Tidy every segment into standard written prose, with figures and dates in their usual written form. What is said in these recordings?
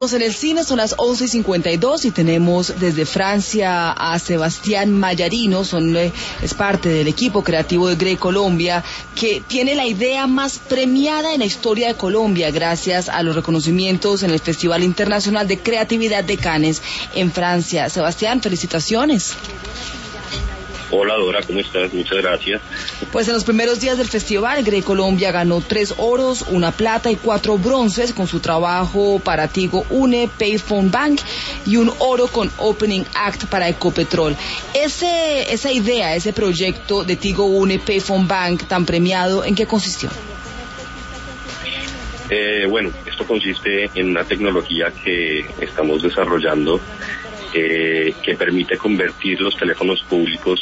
En el cine son las 11:52 y tenemos desde Francia a Sebastián Mayarino, es parte del equipo creativo de Grey Colombia, que tiene la idea más premiada en la historia de Colombia gracias a los reconocimientos en el Festival Internacional de Creatividad de Cannes en Francia. Sebastián, felicitaciones. Hola Dora, ¿cómo estás? Muchas gracias. Pues en los primeros días del festival, Grey Colombia ganó 3 oros, 1 plata y 4 bronces con su trabajo para Tigo Une, Payphone Bank y un oro con Opening Act para Ecopetrol. Esa idea, ese proyecto de Tigo Une, Payphone Bank tan premiado, ¿en qué consistió? Bueno, esto consiste en una tecnología que estamos desarrollando que permite convertir los teléfonos públicos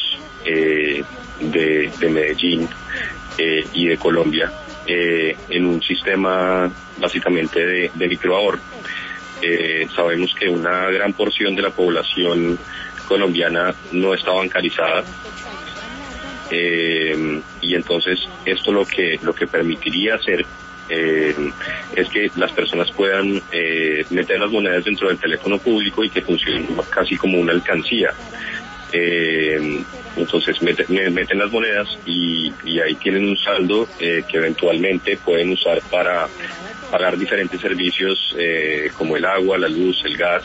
de Medellín y de Colombia en un sistema básicamente de microahorro. Sabemos que una gran porción de la población colombiana no está bancarizada y entonces esto lo que permitiría hacer es que las personas puedan meter las monedas dentro del teléfono público y que funcione casi como una alcancía. Entonces meten las monedas y ahí tienen un saldo que eventualmente pueden usar para pagar diferentes servicios como el agua, la luz, el gas,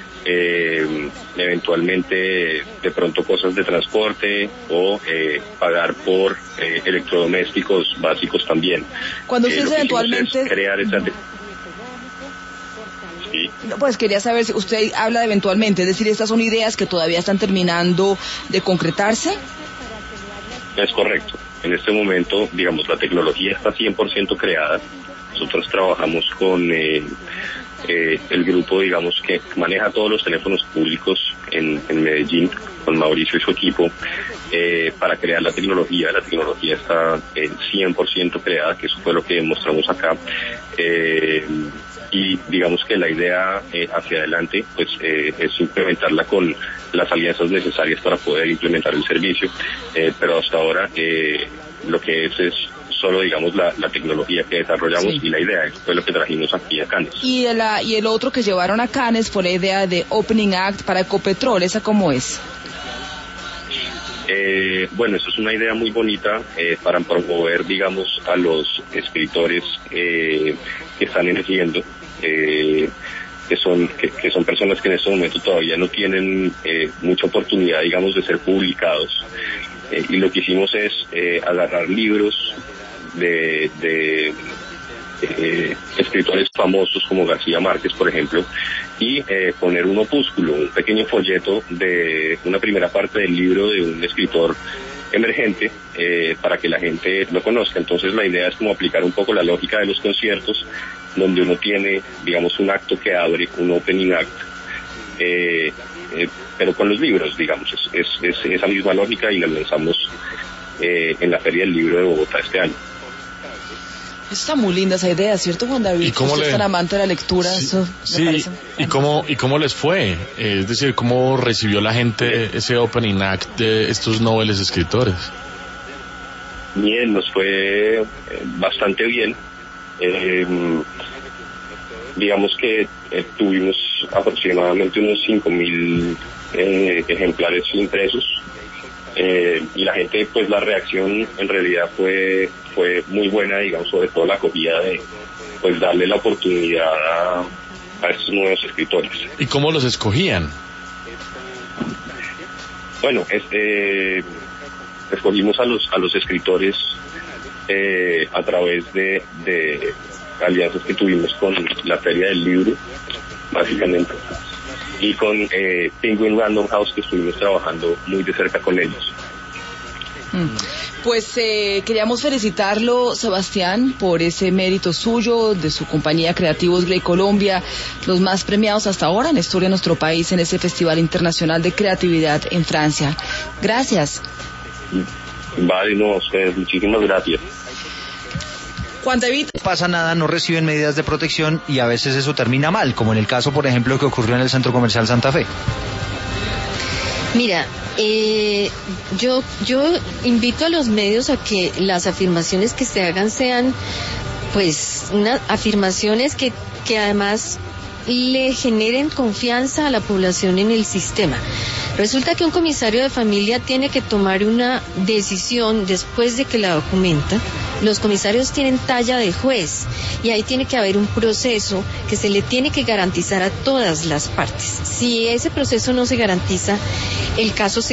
eventualmente de pronto cosas de transporte o pagar por electrodomésticos básicos también. Cuando usted eventualmente crear esa sí. No, pues quería saber si usted habla de eventualmente, es decir, estas son ideas que todavía están terminando de concretarse. Es correcto. En este momento, digamos, la tecnología está 100% creada. Nosotros trabajamos con el grupo, digamos, que maneja todos los teléfonos públicos en Medellín, con Mauricio y su equipo, para crear la tecnología. La tecnología está 100% creada, que eso fue lo que mostramos acá. Y digamos que la idea hacia adelante pues es implementarla con las alianzas necesarias para poder implementar el servicio, pero hasta ahora lo que es solo, digamos, la tecnología que desarrollamos, sí. Y la idea, eso fue lo que trajimos aquí a Cannes. Y el otro que llevaron a Cannes fue la idea de Opening Act para Ecopetrol, ¿esa cómo es? Bueno, eso es una idea muy bonita para promover, digamos, a los escritores que están emergiendo, que son personas que en este momento todavía no tienen mucha oportunidad, digamos, de ser publicados. Y lo que hicimos es agarrar libros de escritores famosos como García Márquez, por ejemplo, y poner un opúsculo, un pequeño folleto de una primera parte del libro de un escritor emergente para que la gente lo conozca. Entonces la idea es como aplicar un poco la lógica de los conciertos, donde uno tiene, digamos, un acto que abre, un opening act, pero con los libros, digamos, es esa misma lógica y la lanzamos en la Feria del Libro de Bogotá este año. Está muy linda esa idea, ¿cierto, Juan David? ¿Y cómo usted es tan amante de la lectura, sí, eso sí. Me parece. ¿Y cómo les fue? Es decir, ¿cómo recibió la gente ese opening act de estos nobles escritores? Bien, nos fue bastante bien. Digamos que tuvimos aproximadamente unos 5.000 ejemplares impresos. Y la gente, pues la reacción en realidad fue muy buena, digamos, sobre todo la acogida de pues darle la oportunidad a estos nuevos escritores. ¿Y cómo los escogían? Bueno, escogimos a los escritores a través de alianzas que tuvimos con la Feria del Libro, básicamente, y con Penguin Random House, que estuvimos trabajando muy de cerca con ellos. Pues queríamos felicitarlo, Sebastián, por ese mérito suyo, de su compañía Creativos Grey Colombia, los más premiados hasta ahora en la historia de nuestro país en ese Festival Internacional de Creatividad en Francia. Gracias. Vale, no, a ustedes, muchísimas gracias. Juan David. No pasa nada, no reciben medidas de protección y a veces eso termina mal, como en el caso, por ejemplo, que ocurrió en el Centro Comercial Santa Fe. Mira, yo invito a los medios a que las afirmaciones que se hagan sean, pues, unas afirmaciones que además le generen confianza a la población en el sistema. Resulta que un comisario de familia tiene que tomar una decisión después de que la documenta. Los comisarios tienen talla de juez y ahí tiene que haber un proceso que se le tiene que garantizar a todas las partes. Si ese proceso no se garantiza, el caso se